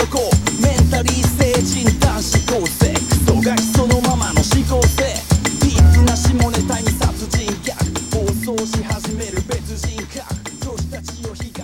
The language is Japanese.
こうメンタリー性診断思考性クソガキそのままの思考性ディープな下ネタに殺人客暴走し始める別人格女子たちを